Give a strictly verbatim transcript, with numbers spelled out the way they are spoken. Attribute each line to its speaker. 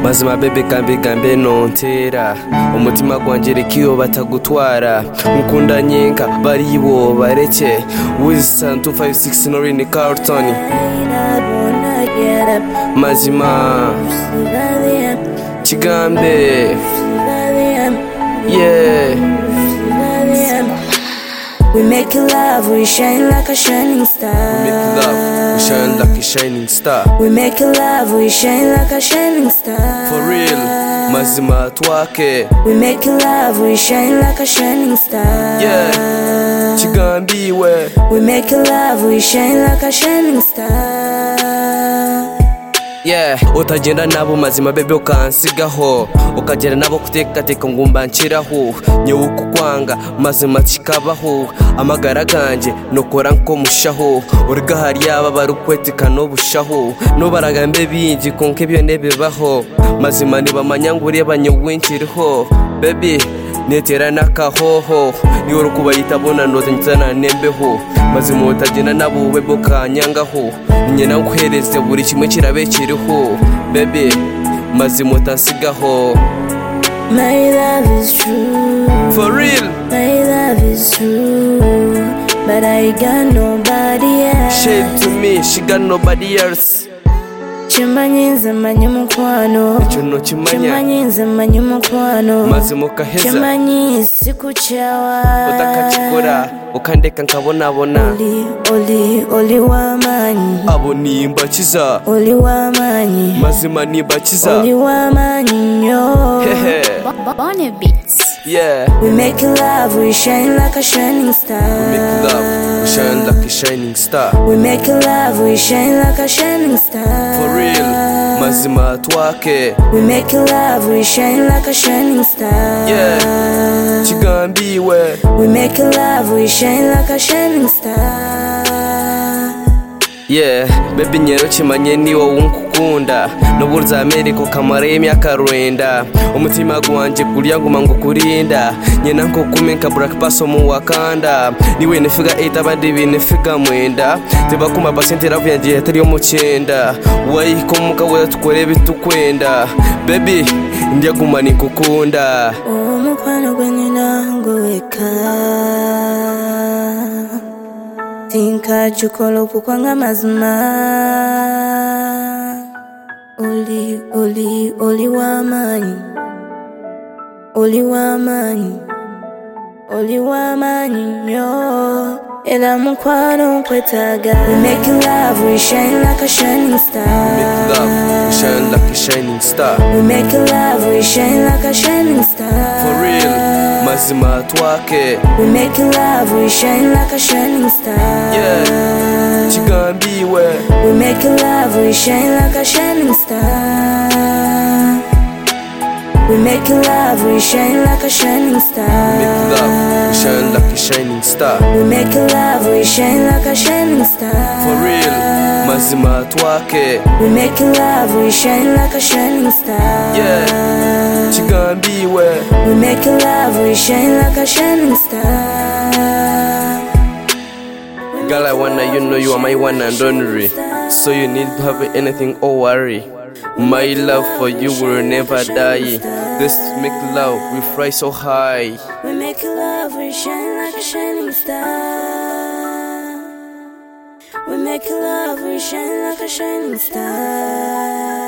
Speaker 1: mazima bebe gambe gambe nontera umutima gwanjye rekiyo batagutwara nkunda nyenka baribo bareke Wilson two five six Norini Carlton mazima Kigambe yeah.
Speaker 2: We make love, we shine like a shining star.
Speaker 1: We make love, we shine like a shining star.
Speaker 2: We make love, we shine like a shining star.
Speaker 1: For real, mazima twake.
Speaker 2: We make love, we shine like a shining star.
Speaker 1: Yeah, Kigambiwe.
Speaker 2: We make love, we shine like a shining star.
Speaker 1: Yeah, utagenda nabo mazima bebe ukansigaho ukagera nabo kuteka teka ngumba nshiraho nyewe kukwanga mazima kikabaho amagara ganje nokora nko mushaho urga hari yaba barukwetika no bushaho no baragambe bingi konke byo nebebaho mazima niba manyanguri abanyewinchiriho baby netera nakahoho niyo kubayita bona noze nsana nembeho mazima utagenda nabo bebe ukanyangaho nyina nkuhereze buri kimwe kirabe kiriho baby mazima utansigaho.
Speaker 2: My love is true,
Speaker 1: for real.
Speaker 2: My love is true, but I got nobody else.
Speaker 1: Shade to me, she got nobody else.
Speaker 2: Chimanyinze manyimukwano,
Speaker 1: Chuno chimanya.
Speaker 2: Chimanyinze manyimukwano,
Speaker 1: mazima ukaheza.
Speaker 2: Chimanyisi kuchawa,
Speaker 1: utakachikora ukandeka nkabona bona.
Speaker 2: Oli oli oli wamanyi,
Speaker 1: abo nimbakiza.
Speaker 2: Oli wamanyi,
Speaker 1: mazima nimbakiza.
Speaker 2: Oli wamanyi nyo.
Speaker 1: Hehe.
Speaker 3: Bonnie Beats.
Speaker 1: Yeah.
Speaker 2: We make love, we shine like a shining star.
Speaker 1: We make love, we shine like a shining star.
Speaker 2: We make love, we shine like a shining star.
Speaker 1: For real, mazima twake.
Speaker 2: We make love, we shine like a shining star.
Speaker 1: Yeah, Kigambiwe.
Speaker 2: We make love, we shine like a shining star.
Speaker 1: Yeah, baby nyero kimanye niwo wunkukunda n'uburza Amerika kamare y'imyaka rwenda umutima gwanjye kurya nguma ngo kurinda nyena nko kumenka Black Pass mu Wakanda niwe nefiga eight abandi binefiga mwenda tiba kuma basente ravu yanjye atari yo mu cyenda wayikomuka we tukore bitukwenda baby ndya guma nikukunda
Speaker 2: umukwano gwenina ngoweka Tinka chukolo kukwanga mazima Oli, oli, oli wamanyi Oli wamanyi Oli wamanyi nyo Ela mukwano kwetaga We make love, we shine like a shining star.
Speaker 1: We make love, we shine like a shining star.
Speaker 2: We make love, we shine like a shining star.
Speaker 1: For real, mazima twake.
Speaker 2: We make love, we shine like a shining star.
Speaker 1: Yeah, Kigambiwe.
Speaker 2: We make love, we shine like a shining star. We make love, we shine like a shining star.
Speaker 1: We make love, we shine like a shining star.
Speaker 2: We make love, we shine like a shining star.
Speaker 1: For real, mazima twake.
Speaker 2: We make love, we shine like a shining star.
Speaker 1: Yeah, Kigambiwe.
Speaker 2: We make love, we shine like a shining star.
Speaker 1: Girl, I wanna, you know you are my one and only. So you need to have anything or worry. My love for you will never die. Let's make love, we fly so high.
Speaker 2: We make love, we shine like a shining star. We make love, we shine like a shining star.